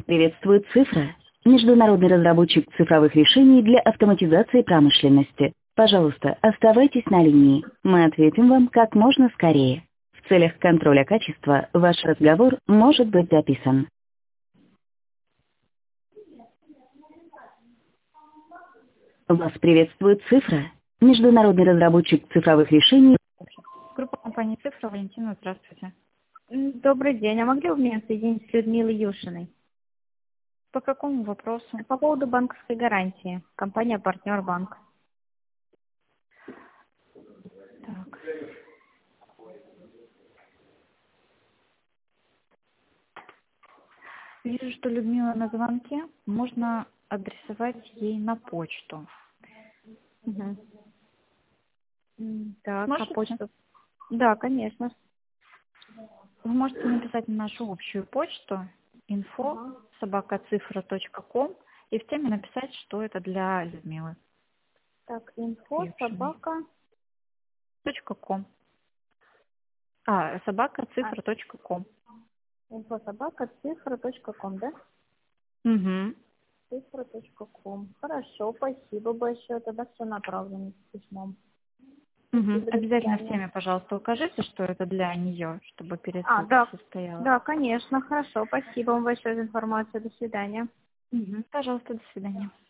Приветствует Цифра, международный разработчик цифровых решений для автоматизации промышленности. Пожалуйста, оставайтесь на линии. Мы ответим вам как можно скорее. В целях контроля качества ваш разговор может быть записан. Вас приветствует Цифра, международный разработчик цифровых решений. Группа компании «Цифра». Валентина, здравствуйте. Добрый день. А могли вы меня соединить с Людмилой Юшиной? По какому вопросу? По поводу банковской гарантии. Компания «Партнер Банк». Так. Вижу, что Людмила на звонке. Можно адресовать ей на почту. Угу. Так, Можете? а почту? Да, конечно. Вы можете написать на нашу общую почту info@cifra.com и в теме написать, что это для Людмилы. Так, info@. .com. @cifra.com. info@cifra.com, да? Угу. cifra.com. Хорошо, спасибо большое. Тогда все направлено с письмом. Угу. До Обязательно в свидания. теме, пожалуйста, укажите, что это для нее, чтобы пересылка Да. состоялась. Да, конечно. Хорошо. Спасибо вам большое за информацию. До свидания. Угу. Пожалуйста, до свидания.